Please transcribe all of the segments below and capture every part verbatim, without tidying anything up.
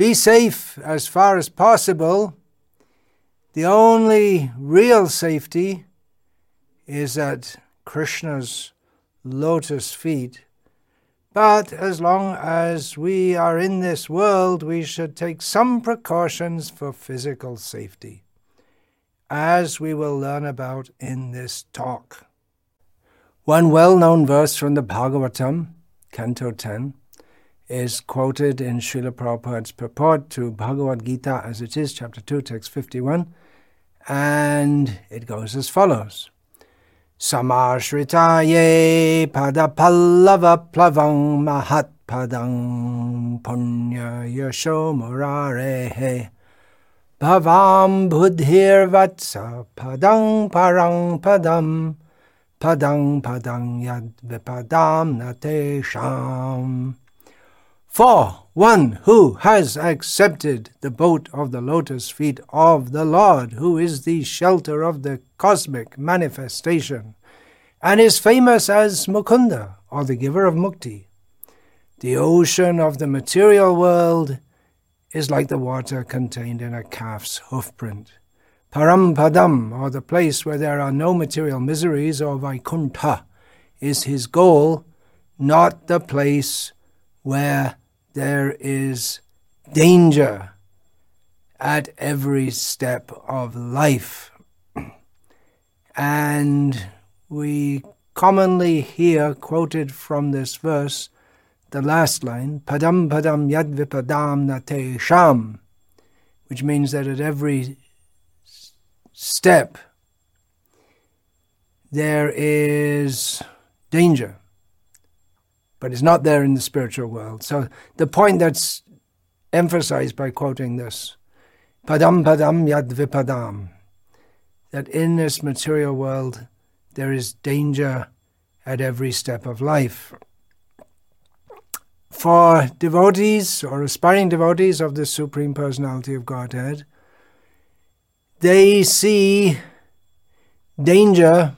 be safe as far as possible. The only real safety is at Krishna's lotus feet. But as long as we are in this world, we should take some precautions for physical safety, as we will learn about in this talk. One well-known verse from the Bhagavatam, Canto ten, is quoted in Srila Prabhupada's purport to Bhagavad Gita as it is, chapter two, text fifty-one, and it goes as follows. Samashritaye padapallava plavang mahat padang punya yasho murarehe bhavam buddhir vatsa padang parang padam padang padang yad vipadam natesham. For one who has accepted the boat of the lotus feet of the Lord, who is the shelter of the cosmic manifestation, and is famous as Mukunda, or the giver of mukti, the ocean of the material world is like the water contained in a calf's hoofprint. Parampadam, or the place where there are no material miseries, or Vaikuntha, is his goal, not the place where there is danger at every step of life. And we commonly hear quoted from this verse the last line, Padam Padam Yad Vipadam Nate Sham, which means that at every step there is danger, but it's not there in the spiritual world. So the point that's emphasized by quoting this, Padam Padam Yad Vipadam, that in this material world there is danger at every step of life. For devotees or aspiring devotees of the Supreme Personality of Godhead, they see danger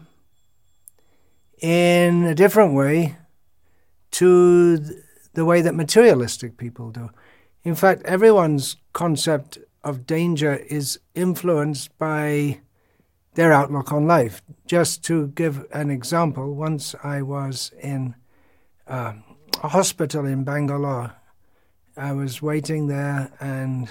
in a different way to the way that materialistic people do. In fact, everyone's concept of danger is influenced by their outlook on life. Just to give an example, once I was in uh, a hospital in Bangalore. I was waiting there, and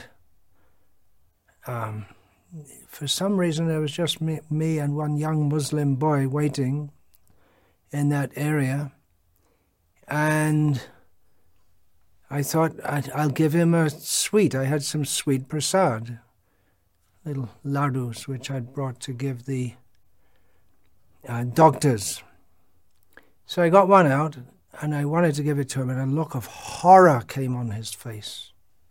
um, for some reason there was just me, me and one young Muslim boy waiting in that area. And I thought I'd, I'll give him a sweet. I had some sweet prasad, little ladus, which I'd brought to give the uh, doctors. So I got one out, and I wanted to give it to him, and a look of horror came on his face.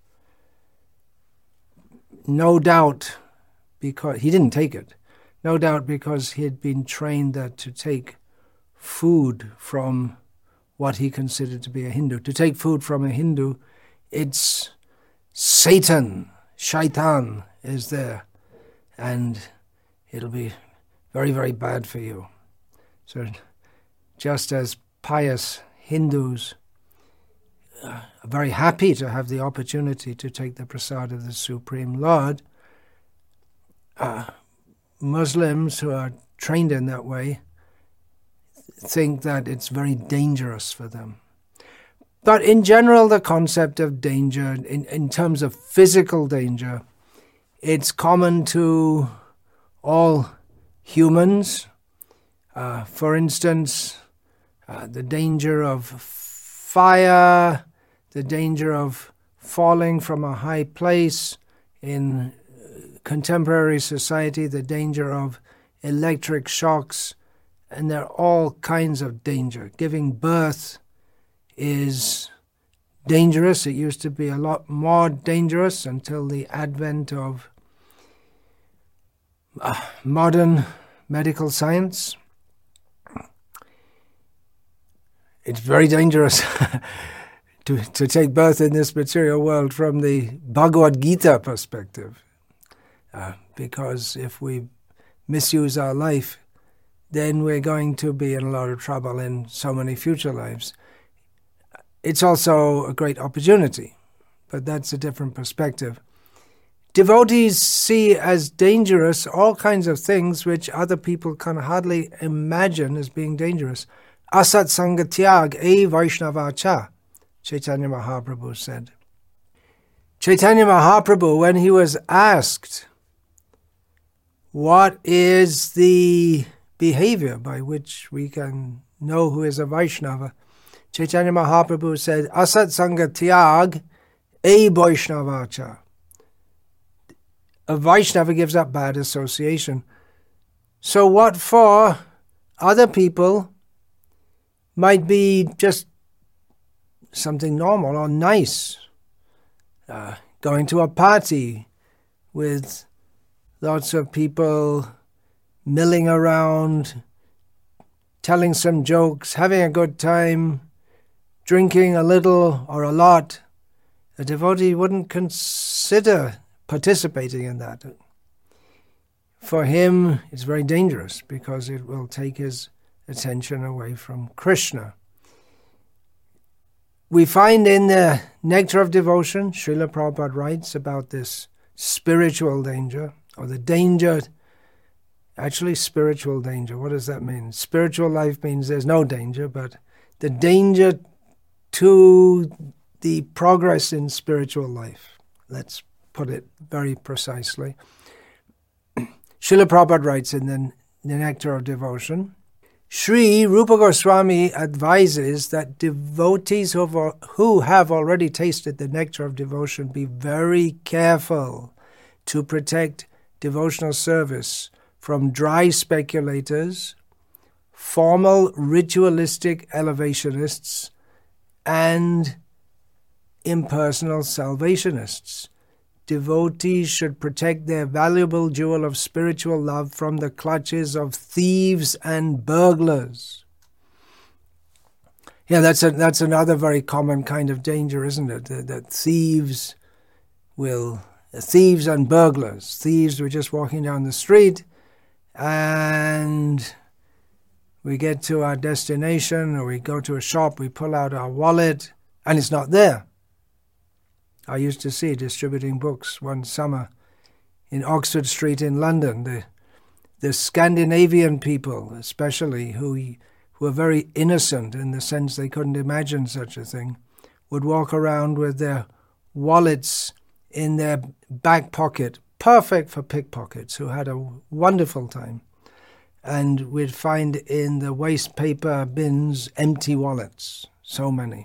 No doubt, because he didn't take it. No doubt because he had been trained that to take food from what he considered to be a Hindu. To take food from a Hindu, it's Satan, Shaitan is there, and it'll be very, very bad for you. So just as pious Hindus are very happy to have the opportunity to take the prasad of the Supreme Lord, uh, Muslims who are trained in that way think that it's very dangerous for them. But in general, the concept of danger, in, in terms of physical danger, it's common to all humans. Uh, for instance, uh, the danger of fire, the danger of falling from a high place in contemporary society, the danger of electric shocks, and there are all kinds of danger. Giving birth is dangerous. It used to be a lot more dangerous until the advent of uh, modern medical science. It's very dangerous to, to take birth in this material world from the Bhagavad Gita perspective. Uh, because if we misuse our life, then we're going to be in a lot of trouble in so many future lives. It's also a great opportunity, but that's a different perspective. Devotees see as dangerous all kinds of things which other people can hardly imagine as being dangerous. Asat Sanga Tyag e Vaishnavacha, Chaitanya Mahaprabhu said. Chaitanya Mahaprabhu, when he was asked, what is the behavior by which we can know who is a Vaishnava, Chaitanya Mahaprabhu said, Asat Sanga Tyag e Vaishnavacha. A Vaishnava gives up bad association. So what for other people might be just something normal or nice. Uh, going to a party with lots of people milling around, telling some jokes, having a good time, drinking a little or a lot. A devotee wouldn't consider participating in that. For him, it's very dangerous because it will take his attention away from Krishna. We find in the Nectar of Devotion, Srila Prabhupada writes about this spiritual danger, or the danger, actually spiritual danger. What does that mean? Spiritual life means there's no danger, but the danger to the progress in spiritual life. Let's put it very precisely. Srila Prabhupada writes in the, the Nectar of Devotion, Sri Rupa Goswami advises that devotees who have, who have already tasted the nectar of devotion be very careful to protect devotional service from dry speculators, formal ritualistic elevationists, and impersonal salvationists. Devotees should protect their valuable jewel of spiritual love from the clutches of thieves and burglars. Yeah, that's a, that's another very common kind of danger, isn't it? That, that thieves will, thieves and burglars. Thieves were just walking down the street, and we get to our destination, or we go to a shop, we pull out our wallet, and it's not there. I used to see distributing books one summer in Oxford Street in London. The the Scandinavian people, especially, who who were very innocent in the sense they couldn't imagine such a thing, would walk around with their wallets in their back pocket, perfect for pickpockets, who had a wonderful time. And we'd find in the waste paper bins empty wallets, so many.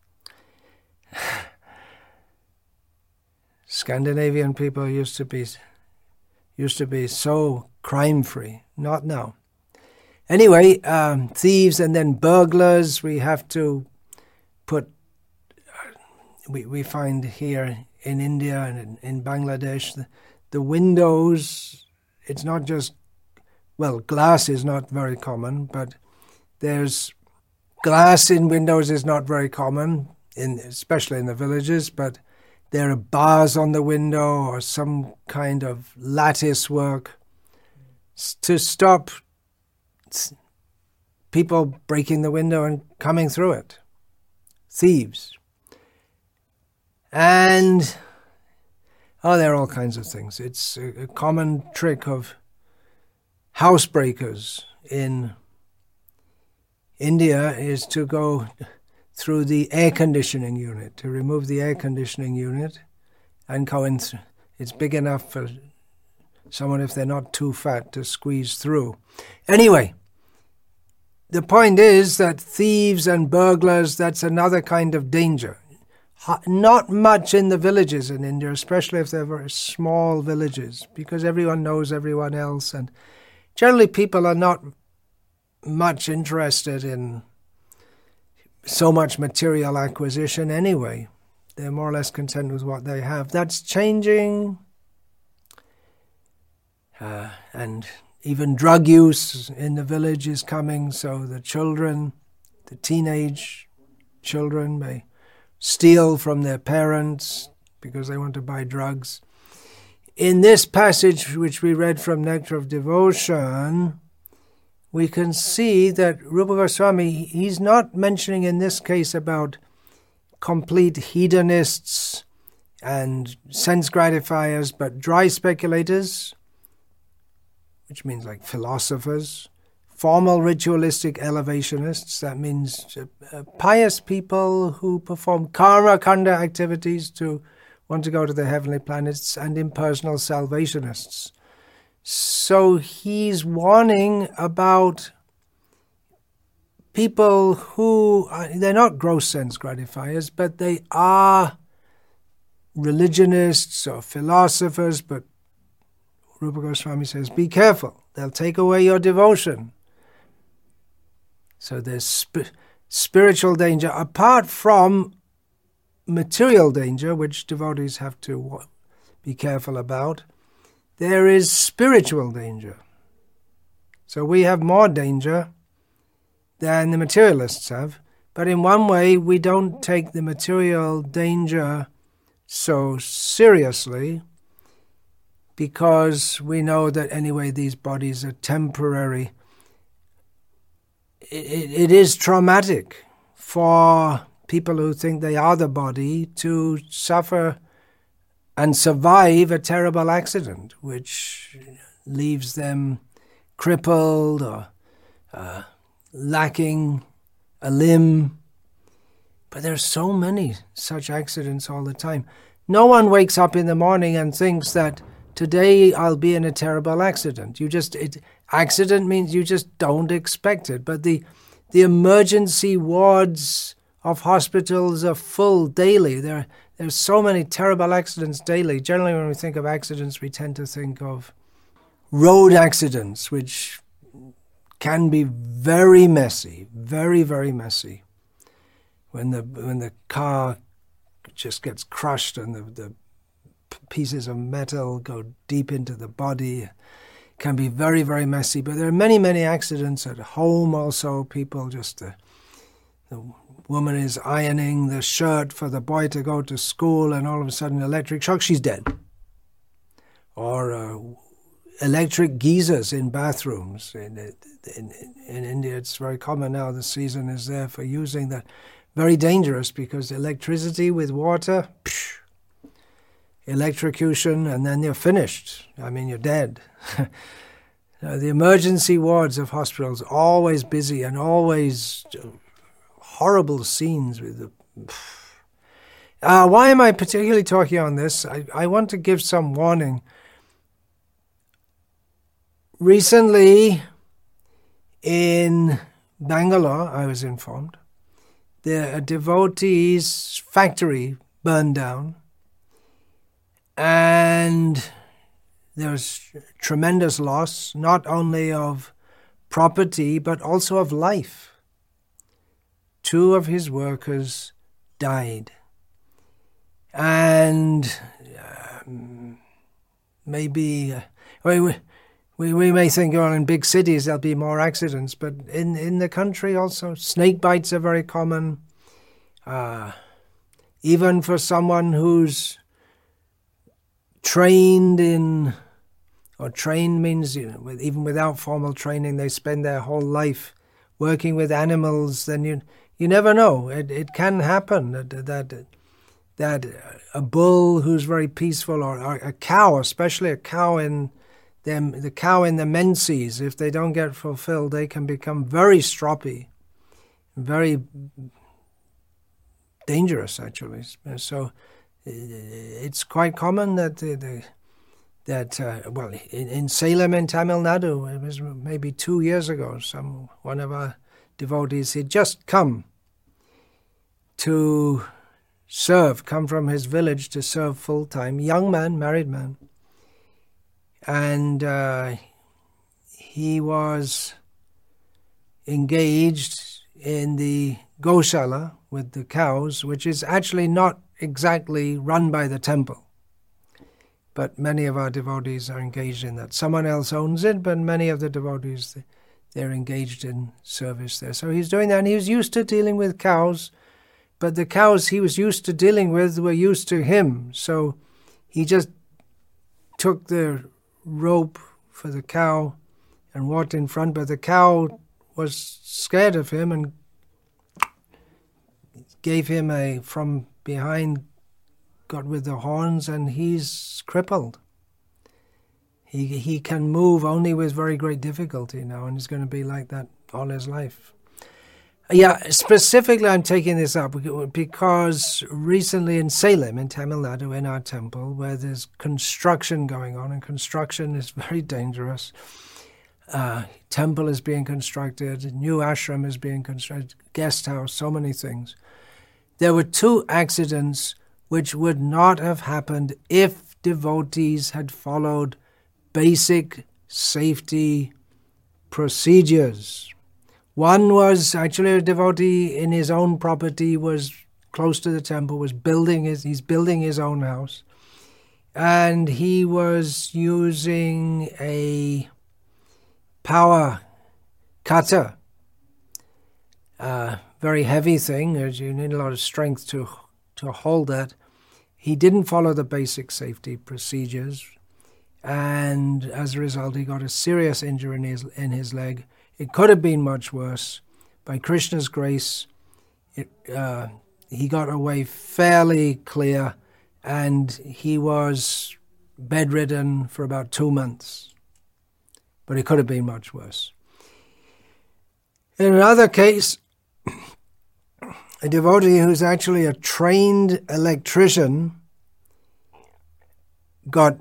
Scandinavian people used to be used to be so crime-free. Not now. Anyway, um, thieves and then burglars. We have to put. Uh, we we find here in India and in, in Bangladesh the, the windows. It's not just well, glass is not very common, but there's glass in windows is not very common in especially in the villages, but there are bars on the window or some kind of lattice work to stop people breaking the window and coming through it. Thieves. And, oh, there are all kinds of things. It's a, a common trick of housebreakers in India is to go through the air conditioning unit, to remove the air conditioning unit and go in. Th- it's big enough for someone, if they're not too fat, to squeeze through. Anyway, the point is that thieves and burglars, that's another kind of danger. Not much in the villages in India, especially if they're very small villages, because everyone knows everyone else, and generally people are not much interested in so much material acquisition anyway. They're more or less content with what they have. That's changing. Uh, and even drug use in the village is coming, so the children, the teenage children may steal from their parents because they want to buy drugs. In this passage, which we read from Nectar of Devotion, we can see that Rupa Goswami, he's not mentioning in this case about complete hedonists and sense gratifiers, but dry speculators, which means like philosophers, formal ritualistic elevationists, that means uh, pious people who perform karma kanda activities to want to go to the heavenly planets, and impersonal salvationists. So he's warning about people who, are, they're not gross sense gratifiers, but they are religionists or philosophers, but Rupa Goswami says, be careful, they'll take away your devotion. So there's sp- spiritual danger, apart from material danger, which devotees have to be careful about. There is spiritual danger. So we have more danger than the materialists have, but in one way we don't take the material danger so seriously, because we know that anyway these bodies are temporary. It, it, it is traumatic for people who think they are the body to suffer and survive a terrible accident, which leaves them crippled or uh, lacking a limb. But there's so many such accidents all the time. No one wakes up in the morning and thinks that today I'll be in a terrible accident. You just it, accident means you just don't expect it. But the the emergency wards of hospitals are full daily. There there's so many terrible accidents daily. Generally, when we think of accidents, we tend to think of road accidents, which can be very messy, very, very messy. When the when the car just gets crushed and the, the pieces of metal go deep into the body, it can be very, very messy. But there are many, many accidents at home also. People just, uh, the woman is ironing the shirt for the boy to go to school, and all of a sudden electric shock, she's dead. Or uh, electric geysers in bathrooms. In, in, in India, it's very common now. The season is there for using that. Very dangerous, because electricity with water, psh, electrocution, and then you're finished. I mean, you're dead. uh, the emergency wards of hospitals, always busy and always horrible scenes with the... Uh, why am I particularly talking on this? I, I want to give some warning. Recently, in Bangalore, I was informed, the devotee's factory burned down, and there was tremendous loss, not only of property, but also of life. Two of his workers died. And um, maybe, uh, we, we, we may think, well, in big cities there'll be more accidents, but in, in the country also, snake bites are very common. Uh, even for someone who's trained in, or trained means, you know, with, even without formal training, they spend their whole life working with animals, then you you never know. It it can happen that that that a bull who's very peaceful, or, or a cow, especially a cow in them, the cow in the menses, if they don't get fulfilled, they can become very stroppy, very dangerous actually. So it's quite common that the, the that uh, well in, in Salem in Tamil Nadu, it was maybe two years ago, some one of our devotees had just come to serve, come from his village to serve full time, young man, married man, and uh, he was engaged in the Goshala with the cows, which is actually not exactly run by the temple. But many of our devotees are engaged in that. Someone else owns it, but many of the devotees, they're engaged in service there. So he's doing that, and he was used to dealing with cows, but the cows he was used to dealing with were used to him. So he just took the rope for the cow and walked in front, but the cow was scared of him and gave him a, from behind got with the horns, and he's crippled. He he can move only with very great difficulty now, and he's going to be like that all his life. Yeah, specifically I'm taking this up because recently in Salem, in Tamil Nadu, in our temple, where there's construction going on, and construction is very dangerous. Uh, temple is being constructed, new ashram is being constructed, guest house, so many things. There were two accidents which would not have happened if devotees had followed basic safety procedures. One was actually a devotee in his own property, was close to the temple, was building his, he's building his own house. And he was using a power cutter, a very heavy thing, as you need a lot of strength to, to hold that. He didn't follow the basic safety procedures, and as a result, he got a serious injury in his, in his leg. It could have been much worse. By Krishna's grace, it, uh, he got away fairly clear, and he was bedridden for about two months. But it could have been much worse. In another case, a devotee who's actually a trained electrician got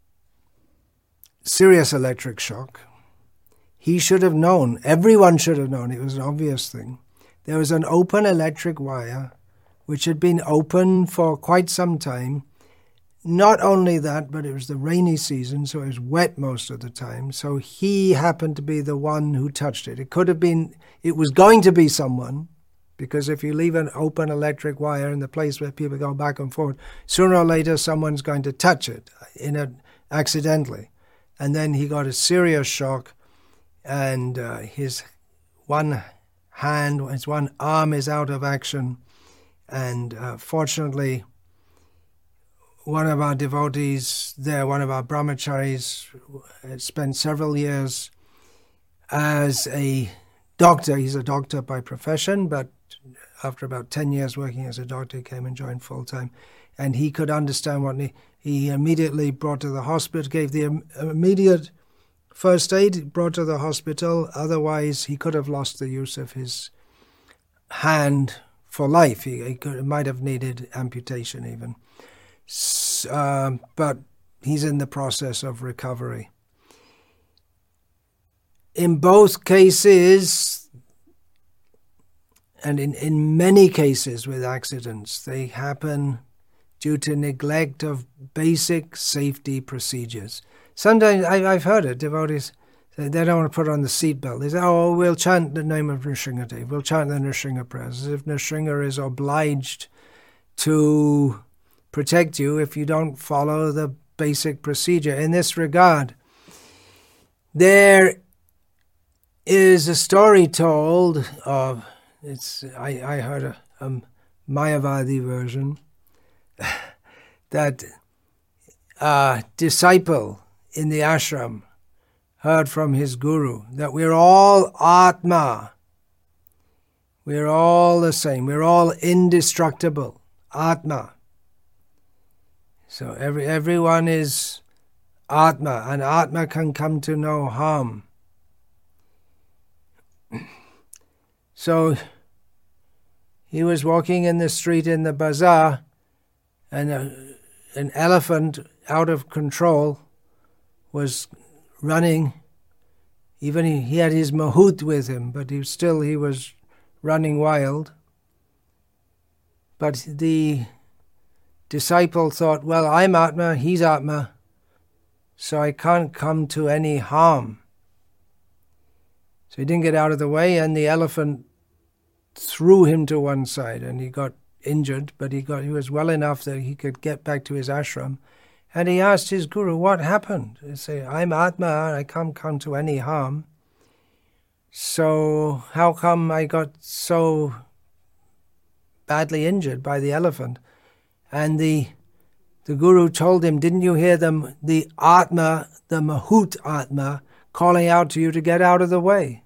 serious electric shock. He should have known, everyone should have known, it was an obvious thing. There was an open electric wire which had been open for quite some time. Not only that, but it was the rainy season, so it was wet most of the time. So he happened to be the one who touched it. It could have been, it was going to be someone, because if you leave an open electric wire in the place where people go back and forth, sooner or later someone's going to touch it in a, accidentally. And then he got a serious shock, and uh, his one hand, his one arm is out of action. And uh, fortunately, one of our devotees there, one of our brahmacharis, spent several years as a doctor. He's a doctor by profession, but after about ten years working as a doctor, he came and joined full-time. And he could understand what he, he immediately brought to the hospital, gave the im- immediate first aid, brought to the hospital. Otherwise, he could have lost the use of his hand for life. He, he could, might have needed amputation even. Uh, but he's in the process of recovery. In both cases, and in, in many cases with accidents, they happen due to neglect of basic safety procedures. Sometimes I, I've heard it, devotees, they don't want to put on the seatbelt. They say, oh, we'll chant the name of Nrsimhadev, we'll chant the Nrsimha prayers, as if Nrsimha is obliged to protect you if you don't follow the basic procedure. In this regard, there is a story told of, it's I, I heard a, a Mayavadi version, that a disciple in the ashram heard from his guru that we're all Atma. We're all the same. We're all indestructible. Atma. So every everyone is Atma, and Atma can come to no harm. So he was walking in the street in the bazaar, and a, an elephant out of control was running. Even he, he had his mahout with him, but he still he was running wild. But the disciple thought, well, I'm Atma, he's Atma, so I can't come to any harm. So he didn't get out of the way, and the elephant threw him to one side, and he got injured, but he got he was well enough that he could get back to his ashram. And he asked his guru, what happened? He said, I'm Atma, I can't come to any harm. So how come I got so badly injured by the elephant? And the the guru told him, didn't you hear them, the Atma, the Mahout Atma, calling out to you to get out of the way?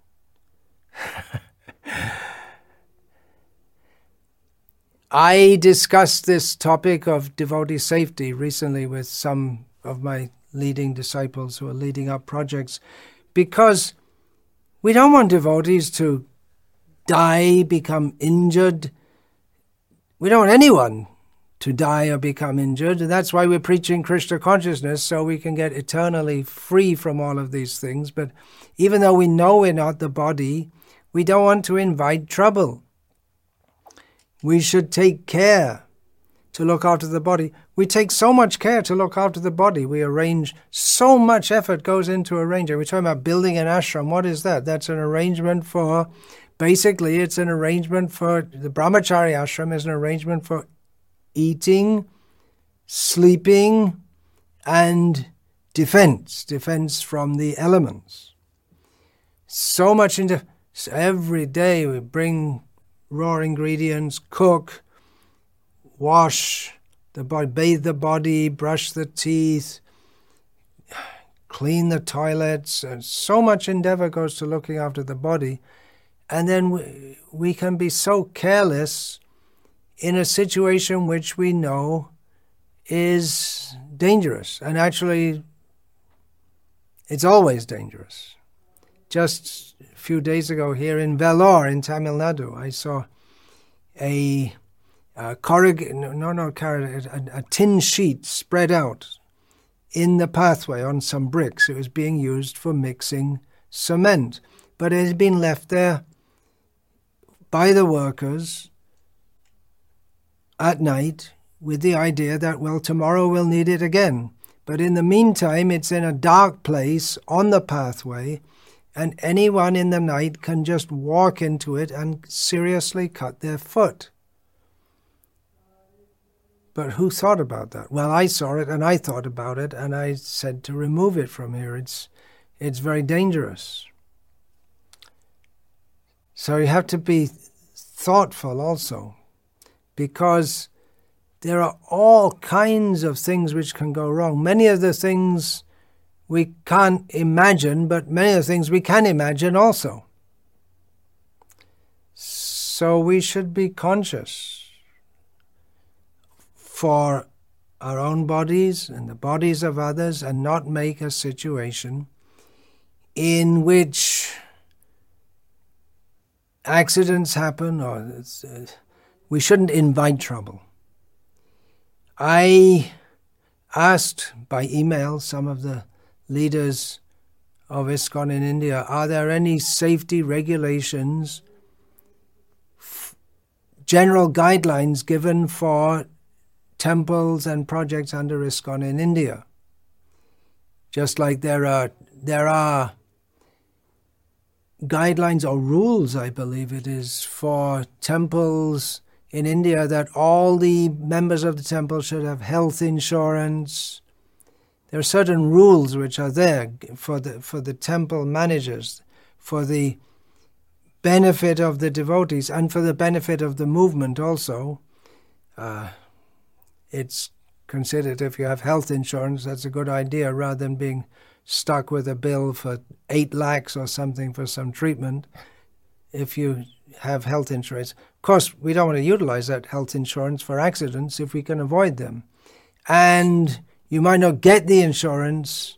I discussed this topic of devotee safety recently with some of my leading disciples who are leading up projects, because we don't want devotees to die, become injured. We don't want anyone to die or become injured. And that's why we're preaching Krishna consciousness, so we can get eternally free from all of these things. But even though we know we're not the body, we don't want to invite trouble. We should take care to look after the body. We take so much care to look after the body. We arrange, so much effort goes into arranging. We're talking about building an ashram. What is that? That's an arrangement for, basically it's an arrangement for, the brahmachari ashram is an arrangement for eating, sleeping, and defense, defense from the elements. So much into, so every day we bring raw ingredients, cook, wash the body, bathe the body, brush the teeth, clean the toilets, and so much endeavor goes to looking after the body. And then we, we can be so careless in a situation which we know is dangerous. And actually, it's always dangerous. Just a few days ago here in Vellore in Tamil Nadu, I saw a, a corrug- no, no, a, a tin sheet spread out in the pathway on some bricks. It was being used for mixing cement, but it had been left there by the workers at night with the idea that, well, tomorrow we'll need it again. But in the meantime, it's in a dark place on the pathway, and anyone in the night can just walk into it and seriously cut their foot. But who thought about that? Well, I saw it, and I thought about it, and I said to remove it from here. It's, it's very dangerous. So you have to be thoughtful also, because there are all kinds of things which can go wrong. Many of the things we can't imagine, but many of the things we can imagine also. So we should be conscious for our own bodies and the bodies of others, and not make a situation in which accidents happen, or uh, we shouldn't invite trouble. I asked by email some of the leaders of ISKCON in India, are there any safety regulations, f- general guidelines given for temples and projects under ISKCON in India? Just like there are there are guidelines or rules, I believe it is, for temples in India, that all the members of the temple should have health insurance. There are certain rules which are there for the for the temple managers, for the benefit of the devotees and for the benefit of the movement also. Uh, it's considered, if you have health insurance, that's a good idea, rather than being stuck with a bill for eight lakhs or something for some treatment. If you have health insurance, of course, we don't want to utilize that health insurance for accidents if we can avoid them. And you might not get the insurance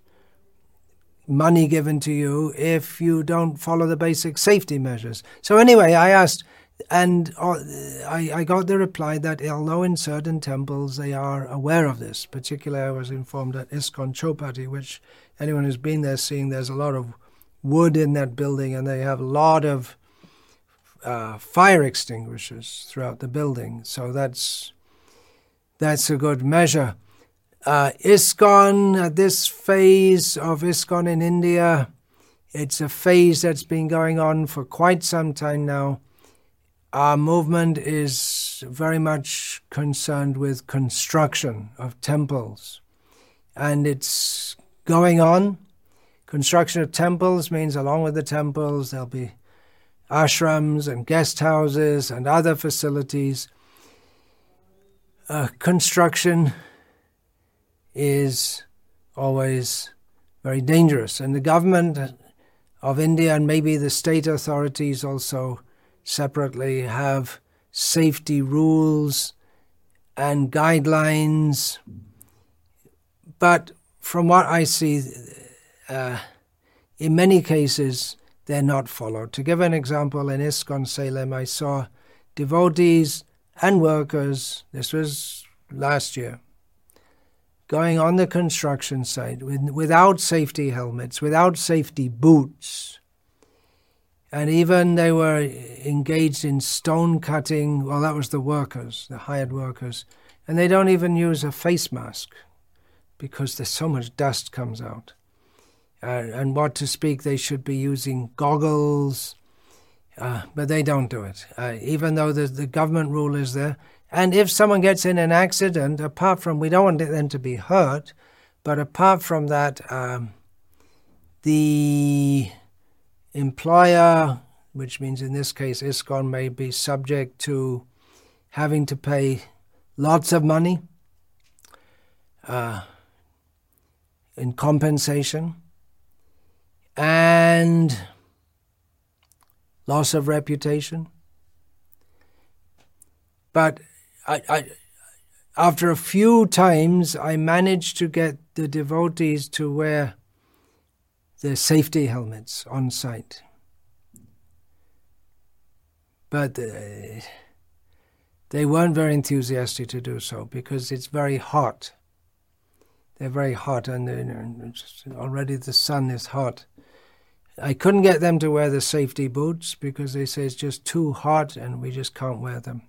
money given to you if you don't follow the basic safety measures. So anyway, I asked, and uh, I, I got the reply that although in certain temples they are aware of this, particularly I was informed at ISKCON Chowpatty, which anyone who's been there seeing there's a lot of wood in that building, and they have a lot of uh, fire extinguishers throughout the building. So that's that's a good measure. Uh, ISKCON, at this phase of ISKCON in India, it's a phase that's been going on for quite some time now. Our movement is very much concerned with construction of temples, and it's going on. Construction of temples means along with the temples there'll be ashrams and guest houses and other facilities. Uh, construction is always very dangerous, and the government of India and maybe the state authorities also separately have safety rules and guidelines. But from what I see, uh, in many cases, they're not followed. To give an example, in ISKCON Salem, I saw devotees and workers, this was last year, going on the construction site with, without safety helmets, without safety boots. And even they were engaged in stone cutting. Well, that was the workers, the hired workers. And they don't even use a face mask because there's so much dust comes out. Uh, and what to speak, they should be using goggles, uh, but they don't do it, uh, even though the, the government rule is there. And if someone gets in an accident, apart from, we don't want them to be hurt, but apart from that, um, the employer, which means in this case ISKCON, may be subject to having to pay lots of money uh, in compensation and loss of reputation. But I, I, after a few times, I managed to get the devotees to wear the safety helmets on site. But uh, they weren't very enthusiastic to do so because it's very hot. They're very hot, and already the sun is hot. I couldn't get them to wear the safety boots because they say it's just too hot and we just can't wear them.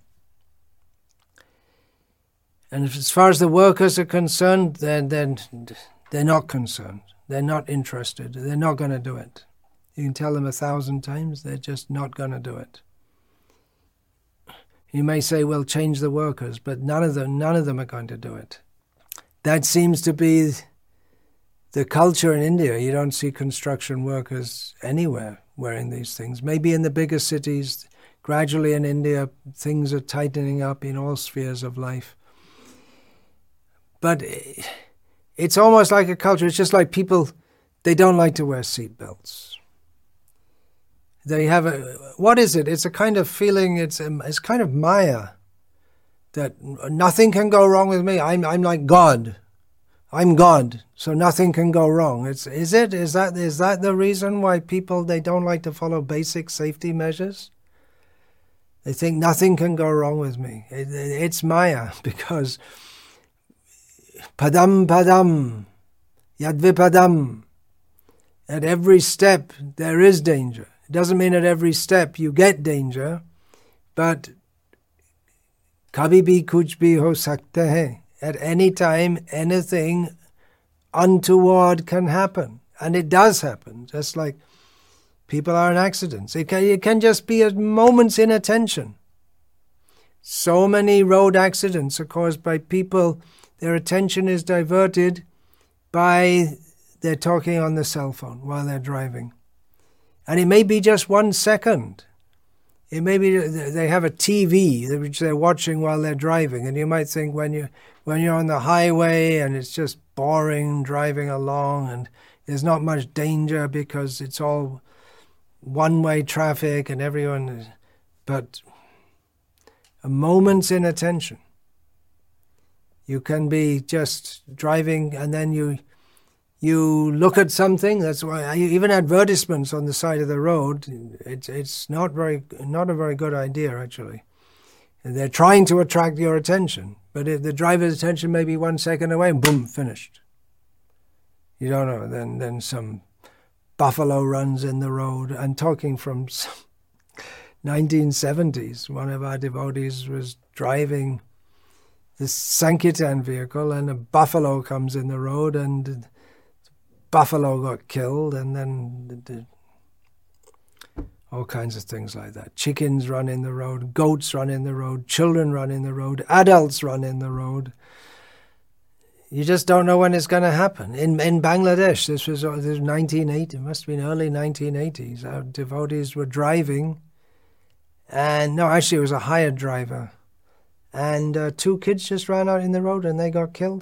And as far as the workers are concerned, then they're, they're, they're not concerned. They're not interested. They're not going to do it. You can tell them a thousand times, they're just not going to do it. You may say, well, change the workers, but none of them, none of them are going to do it. That seems to be the culture in India. You don't see construction workers anywhere wearing these things. Maybe in the bigger cities, gradually in India, things are tightening up in all spheres of life. But it's almost like a culture. It's just like people, they don't like to wear seatbelts. They have a, what is it? It's a kind of feeling, it's a, it's kind of Maya, that nothing can go wrong with me. I'm I'm like God. I'm God, so nothing can go wrong. It's is it? Is that is that the reason why people, they don't like to follow basic safety measures? They think nothing can go wrong with me. It, it, it's Maya, because padam padam, yadvipadam. At every step there is danger. It doesn't mean at every step you get danger, but kabhi bhi kuch bhi ho sakta hai. At any time, anything untoward can happen. And it does happen, just like people are in accidents. It can, it can just be a moment's inattention. So many road accidents are caused by people, their attention is diverted by they're talking on the cell phone while they're driving. And it may be just one second. It may be they have a T V which they're watching while they're driving, and you might think when you when you're on the highway and it's just boring driving along and there's not much danger because it's all one-way traffic and everyone is, but a moment's inattention. You can be just driving and then you You look at something. That's why even advertisements on the side of the road, it's it's not very not a very good idea actually. And they're trying to attract your attention, but if the driver's attention may be one second away, and boom, finished. You don't know. Then then some buffalo runs in the road. I'm talking from nineteen seventies. One of our devotees was driving this Sankirtan vehicle, and a buffalo comes in the road, and buffalo got killed, and then the, the, all kinds of things like that. Chickens run in the road, goats run in the road, children run in the road, adults run in the road. You just don't know when it's going to happen. In in Bangladesh, this was, this was nineteen eighty, it must have been early nineteen eighties. Our devotees were driving, and no, actually it was a hired driver, and uh, two kids just ran out in the road and they got killed.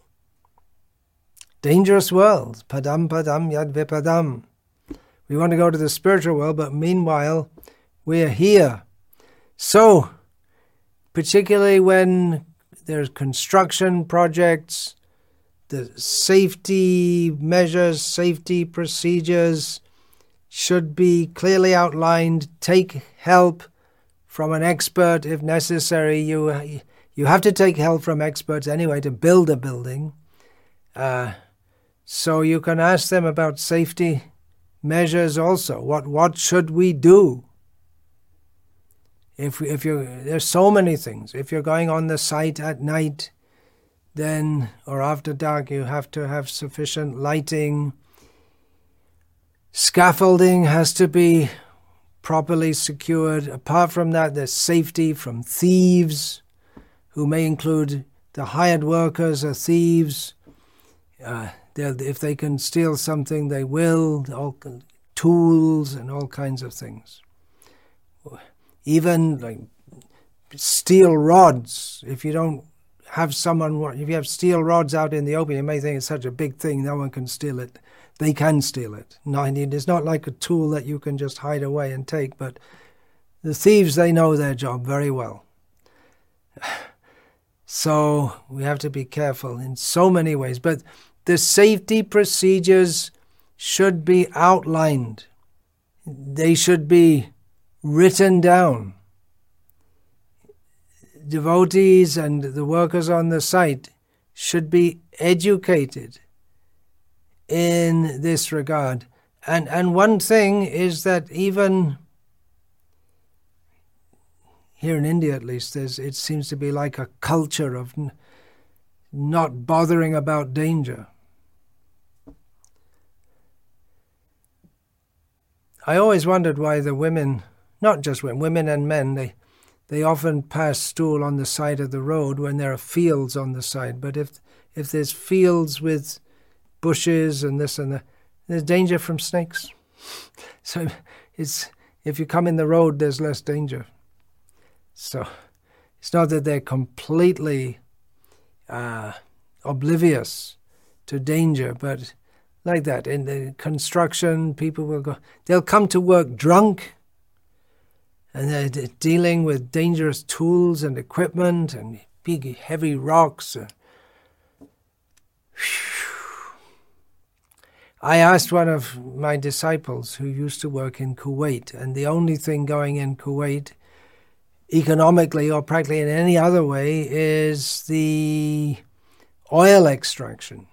Dangerous world. Padam padam yad vipadam. We want to go to the spiritual world, but meanwhile, we are here. So, particularly when there's construction projects, the safety measures, safety procedures should be clearly outlined. Take help from an expert if necessary. You you have to take help from experts anyway to build a building. Uh, so you can ask them about safety measures also. What what should we do? If if you there's so many things. If you're going on the site at night, then or after dark, you have to have sufficient lighting. Scaffolding has to be properly secured. Apart from that, there's safety from thieves, who may include the hired workers or thieves. Uh, if they can steal something, they will. All tools and all kinds of things. Even like steel rods. If you don't have someone, if you have steel rods out in the open, you may think it's such a big thing, no one can steal it. They can steal it. No, it's not like a tool that you can just hide away and take, but the thieves, they know their job very well. So we have to be careful in so many ways. But the safety procedures should be outlined. They should be written down. Devotees and the workers on the site should be educated in this regard. And and one thing is that even here in India at least, there's, it seems to be like a culture of n- not bothering about danger. I always wondered why the women, not just women, women and men, they they often pass stool on the side of the road when there are fields on the side. But if if there's fields with bushes and this and that, there's danger from snakes. So it's if you come in the road, there's less danger. So it's not that they're completely uh, oblivious to danger, but like that. In the construction, people will go, they'll come to work drunk, and they're d- dealing with dangerous tools and equipment and big, heavy rocks. Uh, I asked one of my disciples who used to work in Kuwait, and the only thing going in Kuwait, economically or practically in any other way, is the oil extraction.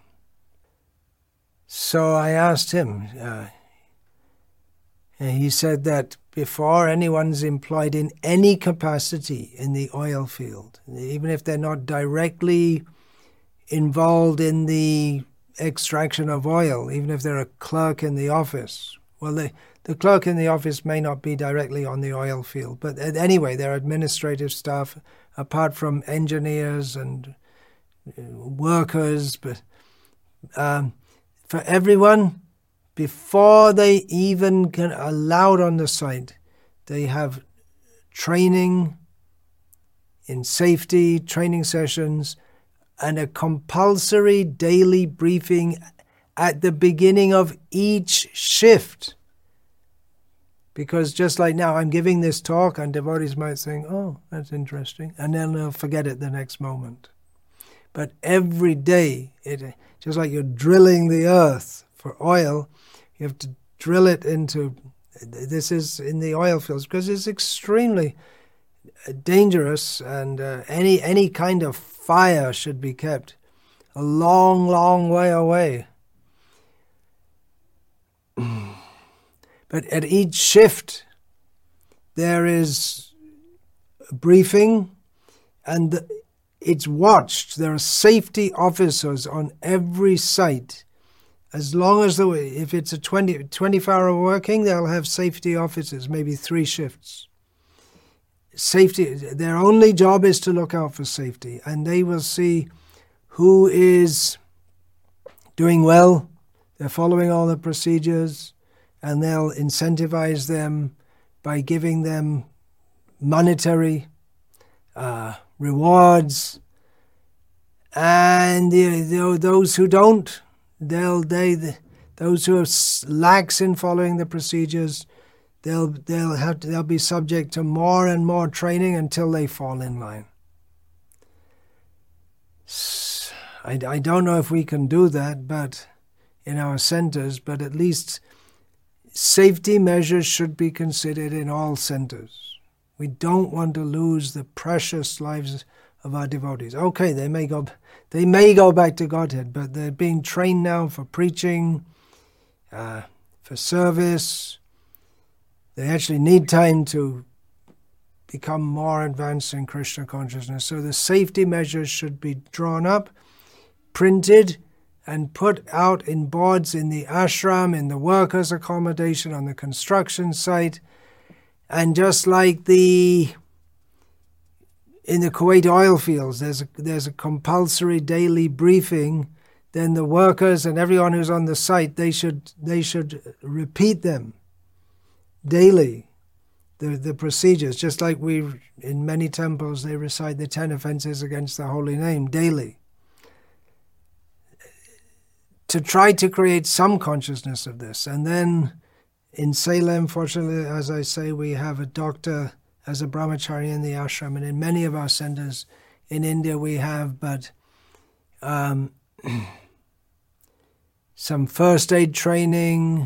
So I asked him, uh, and he said that before anyone's employed in any capacity in the oil field, even if they're not directly involved in the extraction of oil, even if they're a clerk in the office, well, they, the clerk in the office may not be directly on the oil field, but anyway, they're administrative staff, apart from engineers and workers, but um, for everyone, before they even get allowed on the site, they have training in safety, training sessions, and a compulsory daily briefing at the beginning of each shift. Because just like now, I'm giving this talk, and devotees might think, oh, that's interesting, and then they'll forget it the next moment. But every day, it just like you're drilling the earth for oil, you have to drill it into, this is in the oil fields, because it's extremely dangerous, and uh, any any kind of fire should be kept a long, long way away. But at each shift, there is a briefing, and the, it's watched. There are safety officers on every site. As long as, the, if it's a twenty, twenty-four hour working, they'll have safety officers, maybe three shifts. Safety, their only job is to look out for safety, and they will see who is doing well, they're following all the procedures, and they'll incentivize them by giving them monetary uh, rewards, and the, the, those who don't, they'll they those who are lax in following the procedures, they'll they'll have to, they'll be subject to more and more training until they fall in line. I, I don't know if we can do that, but in our centers, but at least safety measures should be considered in all centers. We don't want to lose the precious lives of our devotees. Okay, they may go, they may go back to Godhead, but they're being trained now for preaching, uh, for service. They actually need time to become more advanced in Krishna consciousness. So the safety measures should be drawn up, printed, and put out in boards in the ashram, in the workers' accommodation, on the construction site. And just like the in the Kuwait oil fields, there's a, there's a compulsory daily briefing, then the workers and everyone who's on the site, they should they should repeat them daily, the, the procedures, just like we, in many temples, they recite the ten offenses against the holy name daily. To try to create some consciousness of this. And then in Salem, fortunately, as I say, we have a doctor as a brahmachari in the ashram, and in many of our centers in India we have, but um, some first aid training.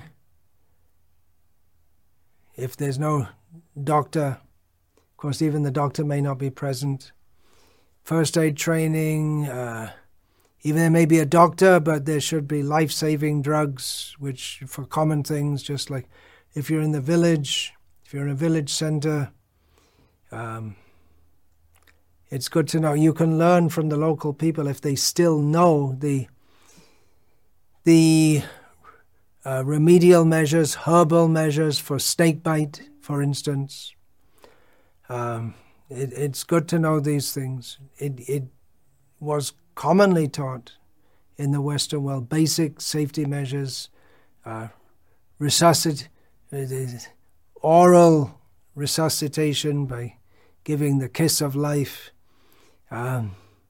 If there's no doctor, of course, even the doctor may not be present. First aid training, uh, even there may be a doctor, but there should be life-saving drugs, which for common things, just like if you're in the village, if you're in a village center, um, it's good to know. You can learn from the local people if they still know the the uh, remedial measures, herbal measures for snake bite, for instance. Um, it, it's good to know these things. It it was commonly taught in the Western world, basic safety measures, uh, resuscit, uh, oral resuscitation by giving the kiss of life, um,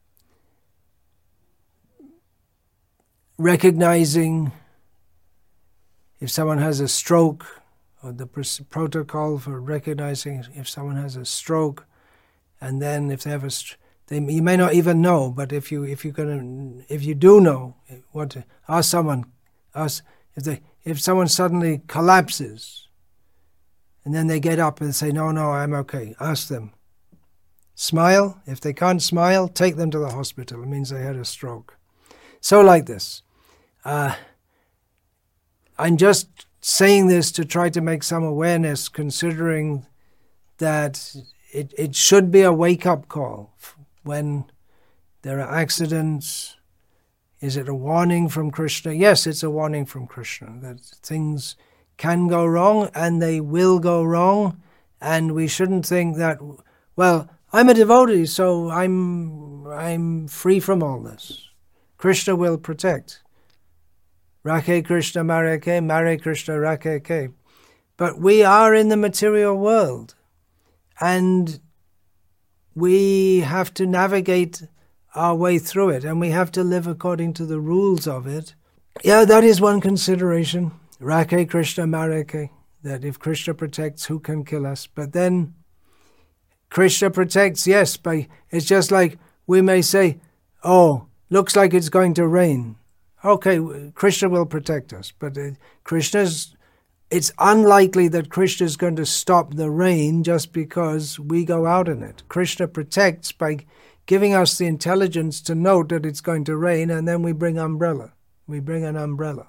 recognizing if someone has a stroke, or the pr- protocol for recognizing if someone has a stroke, and then if they have a st- They, you may not even know, but if you if you can if you do know, what to ask someone, ask if they if someone suddenly collapses, and then they get up and say, "No, no, I'm okay." Ask them. Smile. If they can't smile, take them to the hospital. It means they had a stroke. So like this, uh, I'm just saying this to try to make some awareness, considering that it it should be a wake-up call. When there are accidents, is it a warning from Krishna? Yes, it's a warning from Krishna that things can go wrong and they will go wrong, and we shouldn't think that, well, I'm a devotee, so I'm I'm free from all this. Krishna will protect. Rakhe Krishna Mare Ke, Mare Krishna Rakhe Ke. But we are in the material world, and we have to navigate our way through it, and we have to live according to the rules of it. Yeah, that is one consideration. Rakhe Krishna Mareke, that if Krishna protects, who can kill us? But then Krishna protects, yes, by it's just like we may say, oh, looks like it's going to rain. Okay, Krishna will protect us, but uh, Krishna's It's unlikely that Krishna is going to stop the rain just because we go out in it. Krishna protects by giving us the intelligence to note that it's going to rain, and then we bring umbrella. We bring an umbrella.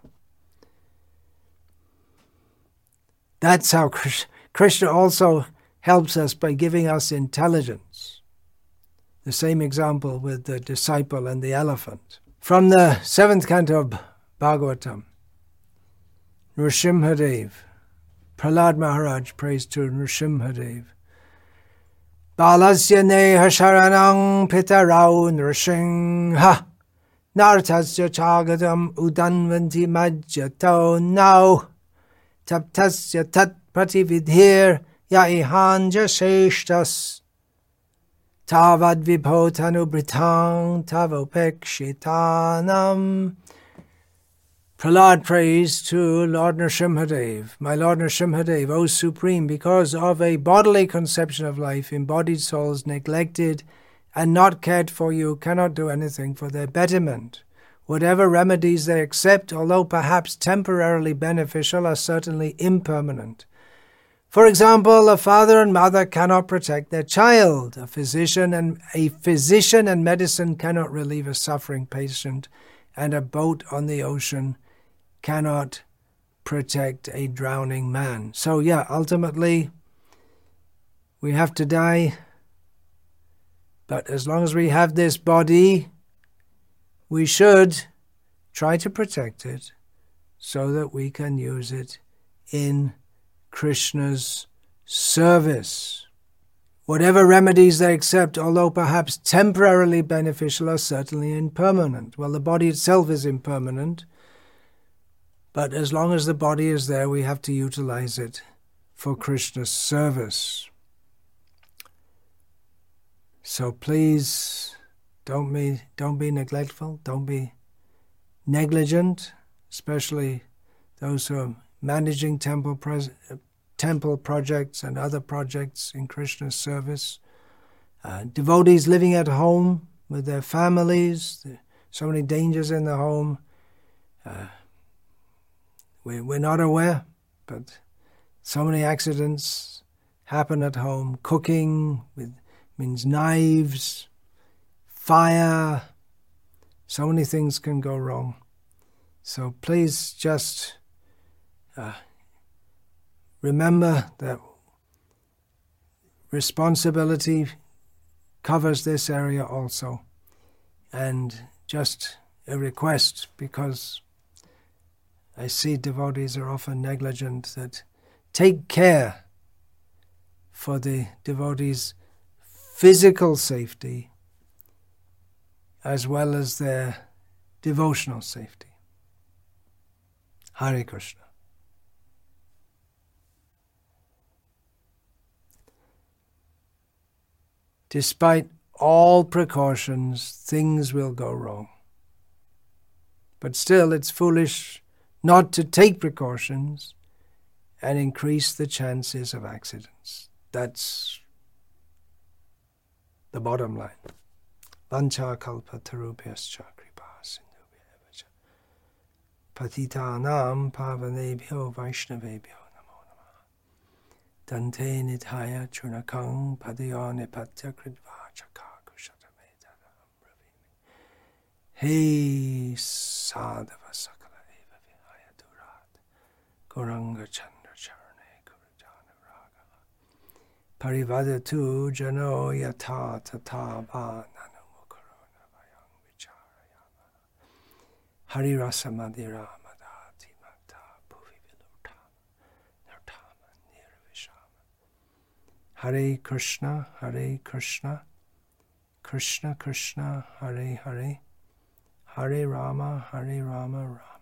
That's how Krishna, Krishna also helps us by giving us intelligence. The same example with the disciple and the elephant. From the seventh canto of Bhagavatam, Nrsimhadev, Prahlad Maharaj prays to Nrsimhadev. Balasya neha sharanang pitarau nrsimha nartasya chagadam udanvanti majyato now taptasya tat pratividhir yaihanja sheshtas tavad vibhotanu britang tavopekshitanam. Prahlad prays to Lord Nrsimhadev, my Lord Nrsimhadev, O Supreme, because of a bodily conception of life, embodied souls neglected and not cared for you cannot do anything for their betterment. Whatever remedies they accept, although perhaps temporarily beneficial, are certainly impermanent. For example, a father and mother cannot protect their child. A physician and a physician and medicine cannot relieve a suffering patient, and a boat on the ocean cannot protect a drowning man. So yeah, ultimately, we have to die. But as long as we have this body, we should try to protect it so that we can use it in Krishna's service. Whatever remedies they accept, although perhaps temporarily beneficial, are certainly impermanent. Well, the body itself is impermanent, but as long as the body is there, we have to utilize it for Krishna's service. So please, don't be, don't be neglectful, don't be negligent, especially those who are managing temple pres- temple projects and other projects in Krishna's service. Uh, devotees living at home with their families, so many dangers in the home. Uh, we, we're not aware, but so many accidents happen at home. Cooking with means knives, fire, so many things can go wrong. So please just uh, remember that responsibility covers this area also. And just a request, because I see devotees are often negligent, that take care for the devotees' physical safety as well as their devotional safety. Hare Krishna. Despite all precautions, things will go wrong. But still, it's foolish not to take precautions and increase the chances of accidents. That's the bottom line. Vancha kalpa tarubhyascha kripa sindhubhya vacha patitanam pavanebhyo vaishnavebhyo namo namah dante nithaya chunakang padayo nipatya kridva chakaku shatavedadam bravimi hey sadhava sakala eva vihaya durat goranga chandra Parivadatu jano yata tata va nanamukarona vayang vicharayama Hari rasa madira madati mata bhuvi vilutama nartama nirvishama Hare Krishna, Hare Krishna, Krishna Krishna, Hare Hare, Hare Rama, Hare Rama, Rama